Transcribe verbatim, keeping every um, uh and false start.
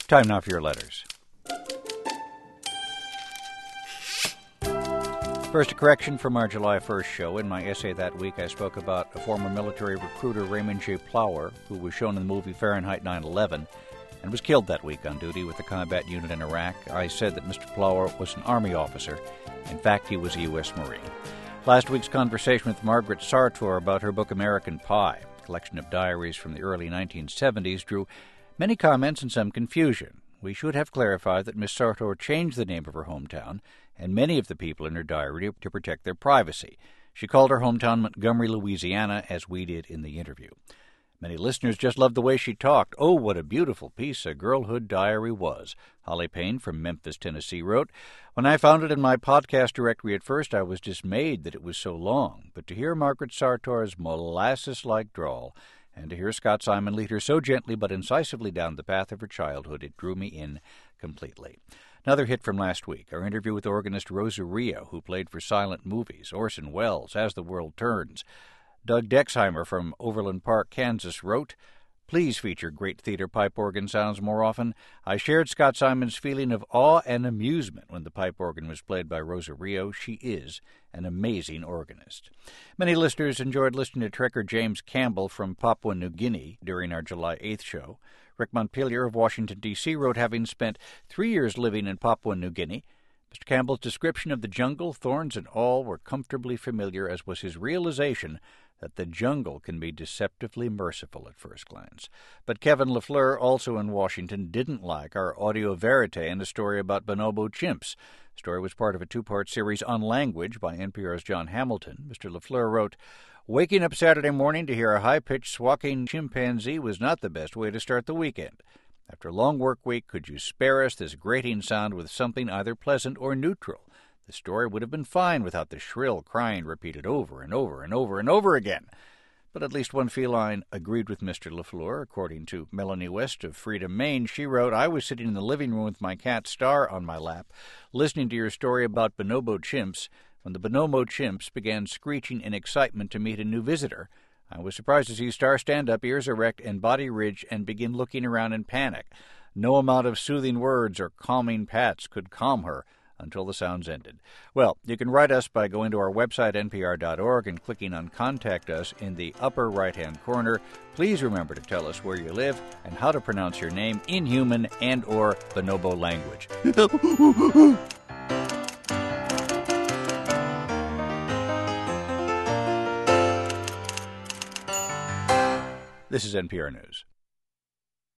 Time now for your letters. First, a correction from our July first show. In my essay that week, I spoke about a former military recruiter, Raymond J. Plower, who was shown in the movie Fahrenheit nine eleven and was killed that week on duty with the combat unit in Iraq. I said that Mister Plower was an Army officer. In fact, he was a U S Marine. Last week's conversation with Margaret Sartor about her book American Pie, a collection of diaries from the early nineteen seventies, drew many comments and some confusion. We should have clarified that Miss Sartor changed the name of her hometown and many of the people in her diary to protect their privacy. She called her hometown Montgomery, Louisiana, as we did in the interview. Many listeners just loved the way she talked. Oh, what a beautiful piece a girlhood diary was. Holly Payne from Memphis, Tennessee wrote, When I found it in my podcast directory at first, I was dismayed that it was so long. But to hear Margaret Sartor's molasses-like drawl, and to hear Scott Simon lead her so gently but incisively down the path of her childhood, it drew me in completely. Another hit from last week, our interview with organist Rosa Rio, who played for silent movies, Orson Welles, As the World Turns. Doug Dexheimer from Overland Park, Kansas wrote, Please feature great theater pipe organ sounds more often. I shared Scott Simon's feeling of awe and amusement when the pipe organ was played by Rosa Rio. She is an amazing organist. Many listeners enjoyed listening to Trekker James Campbell from Papua New Guinea during our July eighth show. Rick Montpelier of Washington, D C wrote, having spent three years living in Papua New Guinea, Mister Campbell's description of the jungle, thorns and all, were comfortably familiar, as was his realization that the jungle can be deceptively merciful at first glance. But Kevin LaFleur, also in Washington, didn't like our audio verite and a story about bonobo chimps. The story was part of a two-part series on language by N P R's John Hamilton. Mister LaFleur wrote, Waking up Saturday morning to hear a high-pitched squawking chimpanzee was not the best way to start the weekend. After a long work week, could you spare us this grating sound with something either pleasant or neutral? The story would have been fine without the shrill crying repeated over and over and over and over again. But at least one feline agreed with Mister LaFleur. According to Melanie West of Freedom, Maine, she wrote, I was sitting in the living room with my cat Star on my lap, listening to your story about bonobo chimps, when the bonobo chimps began screeching in excitement to meet a new visitor. I was surprised to see Star stand up, ears erect and body ridged, and begin looking around in panic. No amount of soothing words or calming pats could calm her until the sounds ended. Well, you can write us by going to our website, N P R dot org, and clicking on Contact Us in the upper right-hand corner. Please remember to tell us where you live and how to pronounce your name in human and or bonobo language. This is N P R News.